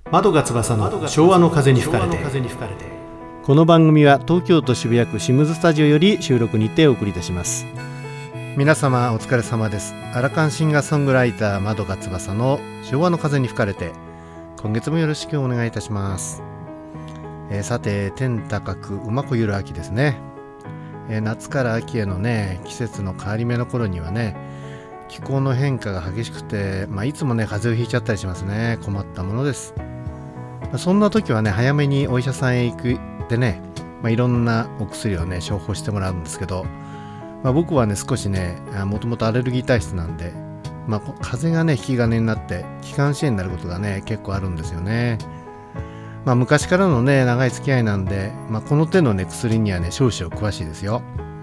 窓が翼の昭和の風に吹かれて。この番組は東京都渋谷区シムズスタジオより収録にてお送りいたします。皆様お疲れ様です。アラカンシンガーソングライター窓が翼の昭和の風に吹かれて、今月もよろしくお願いいたします。さて、天高く馬子ゆる秋ですね。夏から秋へのね、季節の変わり目の頃にはね、気候の変化が激しくて、いつもね風邪をひいちゃったりしますね。困ったものです。そんな時はね、早めにお医者さんへ行くでね、いろんなお薬をね処方してもらうんですけど、僕はね少しねもともとアレルギー体質なんで、風邪がね引き金になって気管支炎になることがね結構あるんですよね。昔からのね長い付き合いなんで、この手のね薬にはね少々詳しいですよ。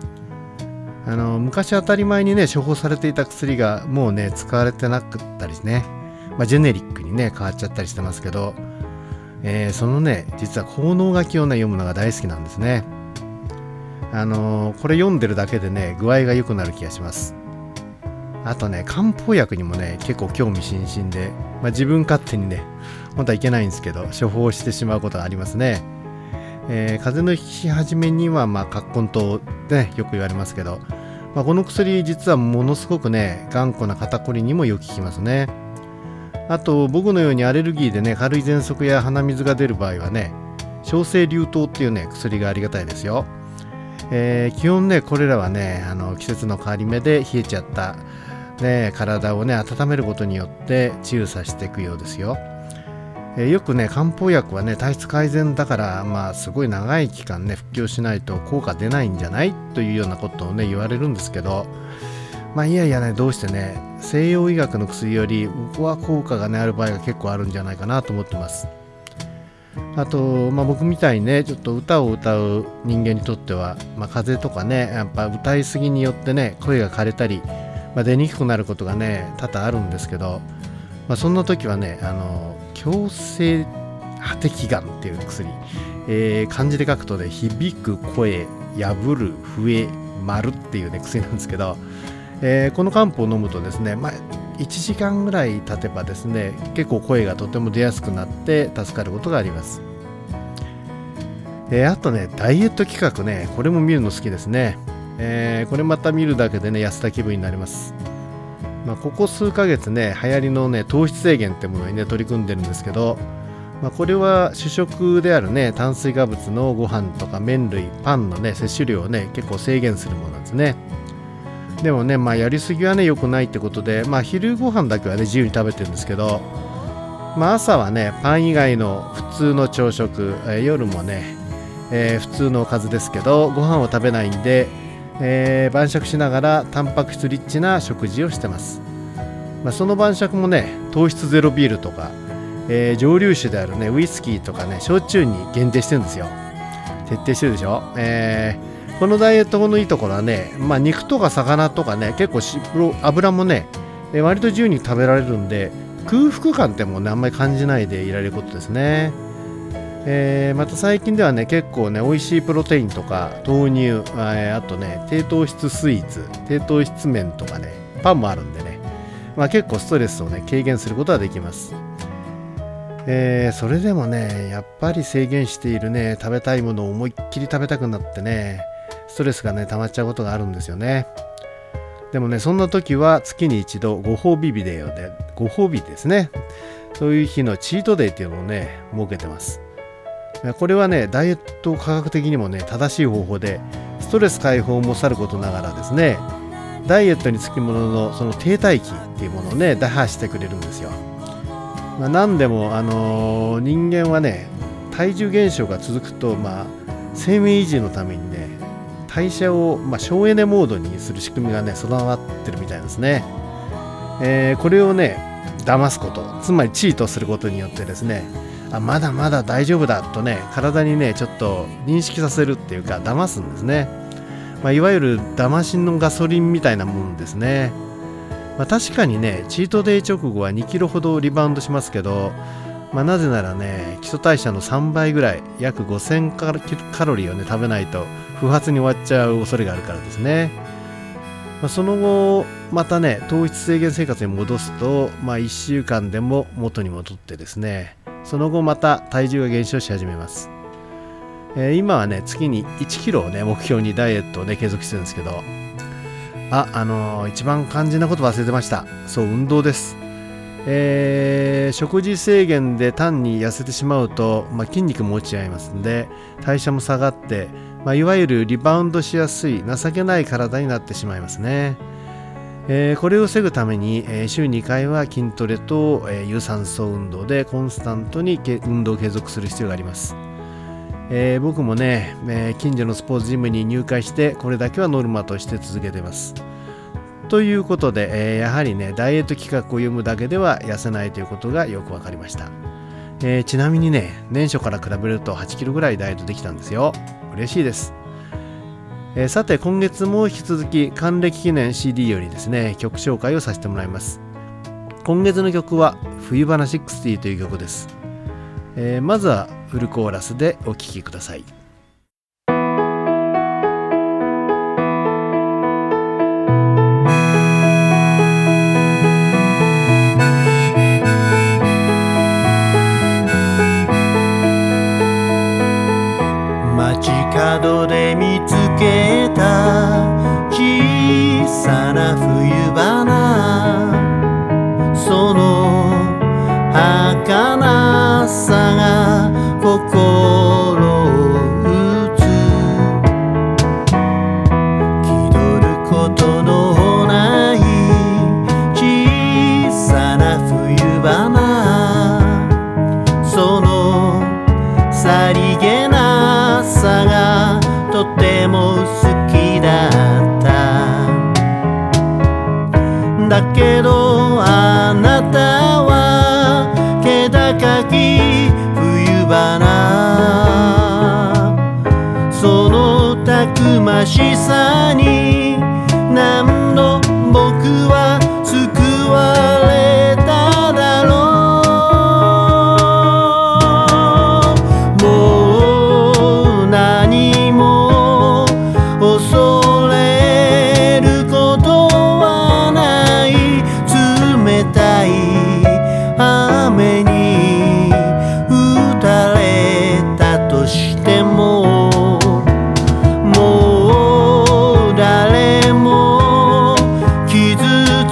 昔当たり前にね処方されていた薬がもうね使われてなかったりね、ジェネリックにね変わっちゃったりしてますけど、そのね実は効能書きをね読むのが大好きなんですね。これ読んでるだけでね具合が良くなる気がします。あとね漢方薬にもね結構興味津々で、自分勝手にね本当はいけないんですけど処方してしまうことがありますね。風邪のひき始めには葛根湯ってよく言われますけど、この薬実はものすごくね頑固な肩こりにもよく効きますね。あと僕のようにアレルギーでね軽い喘息や鼻水が出る場合はね、小生竜湯っていうね薬がありがたいですよ。基本ねこれらはね季節の変わり目で冷えちゃった、体をね温めることによって治癒させていくようですよ。よくね漢方薬はね体質改善だからすごい長い期間ね服用しないと効果出ないんじゃないというようなことをね言われるんですけど、いやいやねどうしてね西洋医学の薬より僕は効果がねある場合が結構あるんじゃないかなと思ってます。あと僕みたいにねちょっと歌を歌う人間にとっては、風邪とかねやっぱ歌いすぎによってね声が枯れたり、出にくくなることがね多々あるんですけど、そんな時はね強制破滴丸っていう薬、漢字で書くとね響く声破る笛丸っていうね薬なんですけど、この漢方を飲むとですね、1時間ぐらい経てばですね結構声がとても出やすくなって助かることがあります。あとねダイエット企画ね、これも見るの好きですね。これまた見るだけでね痩せた気分になります。ここ数ヶ月ね流行りのね糖質制限ってものにね取り組んでるんですけど、これは主食であるね炭水化物のご飯とか麺類パンのね摂取量をね結構制限するものなんですね。でもねやりすぎはね良くないってことで、昼ご飯だけはね自由に食べてるんですけど、朝はねパン以外の普通の朝食、夜もね、普通のおかずですけどご飯を食べないんで、晩酌しながらタンパク質リッチな食事をしてます。その晩酌もね糖質ゼロビールとか、蒸留酒であるねウイスキーとかね焼酎に限定してるんですよ。徹底してるでしょ。このダイエットのいいところはね、肉とか魚とかね結構油もね割と自由に食べられるんで空腹感ってもうねあんまり感じないでいられることですね。また最近ではね結構ね美味しいプロテインとか豆乳、あとね低糖質スイーツ、低糖質麺とかねパンもあるんでね、結構ストレスをね軽減することができます。それでもねやっぱり制限しているね食べたいものを思いっきり食べたくなってねストレスがね溜まっちゃうことがあるんですよね。でもねそんな時は月に一度ご褒美日でご褒美ですね、そういう日のチートデイっていうのをね設けてます。これはねダイエット科学的にもね正しい方法でストレス解放もさることながらですね、ダイエットにつきもののその停滞期っていうものをね打破してくれるんですよ。何でも人間はね体重減少が続くと生命維持のためにね代謝を省エネモードにする仕組みがね備わってるみたいですね。これをね騙すこと、つまりチートすることによってですね、まだまだ大丈夫だとね体にねちょっと認識させるっていうか騙すんですね。いわゆる騙しのガソリンみたいなもんですね。確かにねチートデイ直後は2キロほどリバウンドしますけど、なぜならね基礎代謝の3倍ぐらい約5000カロリーをね食べないと不発に終わっちゃう恐れがあるからですね。その後またね糖質制限生活に戻すと、1週間でも元に戻ってですね、 その後また体重が減少し始めます。今はね月に1キロをね目標にダイエットをね継続してるんですけど、一番肝心なこと忘れてました。そう、運動です。食事制限で単に痩せてしまうと、筋肉も落ちちゃいますんで代謝も下がって、いわゆるリバウンドしやすい情けない体になってしまいますね。これを防ぐために、週2回は筋トレと、有酸素運動でコンスタントに運動を継続する必要があります。僕もね、近所のスポーツジムに入会してこれだけはノルマとして続けています。ということで、やはりねダイエット企画を読むだけでは痩せないということがよく分かりました。ちなみにね年初から比べると8キロぐらいダイエットできたんですよ。嬉しいです。さて今月も引き続き還暦記念 CD よりですね曲紹介をさせてもらいます。今月の曲は冬花60という曲です。まずはフルコーラスでお聴きください。 街角で見つけた小さな冬花、その儚さが心を打つ。気取ることのない小さな冬花、そのさりげなさがとても好きだった。だけどあなたは気高き冬花、そのたくましさに何度僕は救われただろう。もう何も恐れることはない。冷たい雨に打たれたとしても、もう誰も傷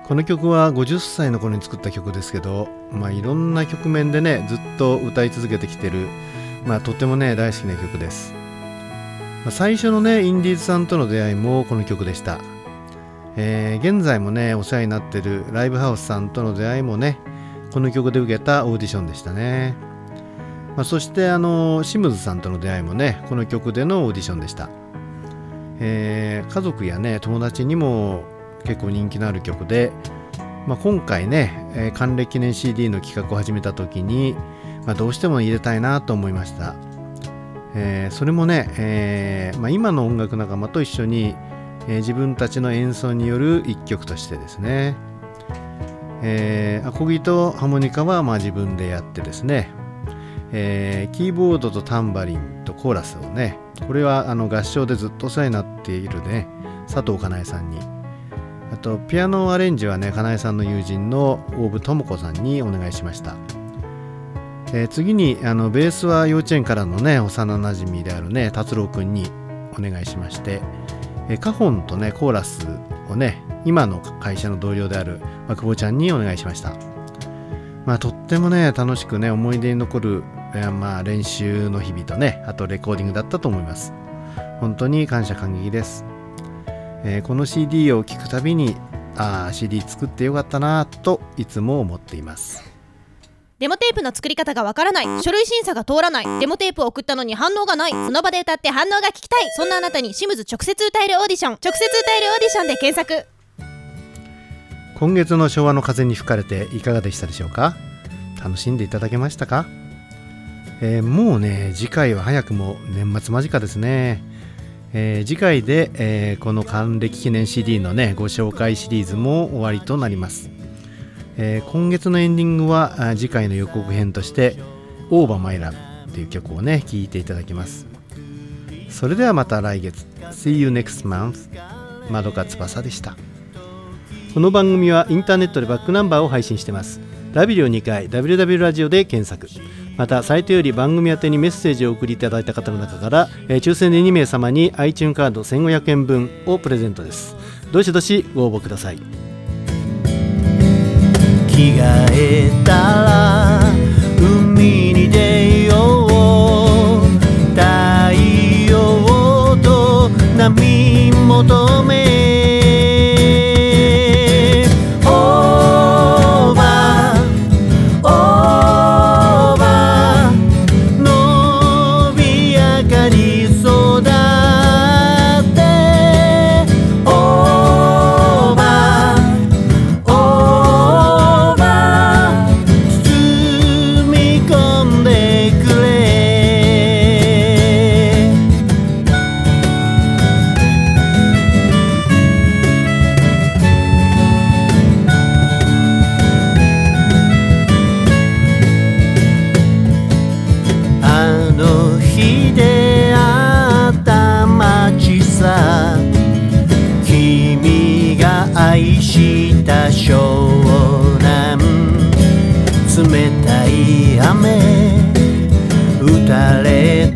この曲は50歳の頃に作った曲ですけど、いろんな局面でねずっと歌い続けてきてる、とてもね大好きな曲です。最初のねインディーズさんとの出会いもこの曲でした。現在もねお世話になってるライブハウスさんとの出会いもねこの曲で受けたオーディションでしたね。そしてシムズさんとの出会いもねこの曲でのオーディションでした。家族やね友達にも結構人気のある曲で、今回ね、還暦記念 CD の企画を始めた時に、どうしても入れたいなと思いました。それもね、今の音楽仲間と一緒に、自分たちの演奏による一曲としてですね、アコギとハーモニカは自分でやってですね、キーボードとタンバリンとコーラスをね、これは合唱でずっとお世話になっているね佐藤かなえさんに、あとピアノアレンジはねかなえさんの友人の大部智子さんにお願いしました。次にベースは幼稚園からのね幼なじみであるね達郎くんにお願いしまして、カホンとねコーラスをね今の会社の同僚である久保ちゃんにお願いしました。とってもね楽しくね思い出に残る、練習の日々とねあとレコーディングだったと思います。本当に感謝感激です。この CD を聴くたびにCD 作ってよかったなといつも思っています。 デモテープの作り方がわからない、書類審査が通らない、デモテープを送ったのに反応がない、その場で歌って反応が聞きたい、そんなあなたにシムズ直接歌えるオーディション、直接歌えるオーディションで検索。 今月の昭和の風に吹かれていかがでしたでしょうか。楽しんでいただけましたか。もうね次回は早くも年末間近ですね。次回で、この還暦記念 CD のねご紹介シリーズも終わりとなります。今月のエンディングは次回の予告編としてオーバーマイラブっていう曲をね聴いていただきます。それではまた来月。 See you next month。 まどか翼でした。この番組はインターネットでバックナンバーを配信してます。ラビリオ2回 WW ラジオで検索。またサイトより番組宛てにメッセージを送りいただいた方の中から、抽選で2名様に iTunes カード1500円分をプレゼントです。どしどしご応募ください。 着替えたら海に出よう、太陽と波求め、オーバーオーバー伸び上がり育ってオーバーオーバー包み込んでくれ。あの日出会った街さ、君が愛した湘南、冷たい雨打たれ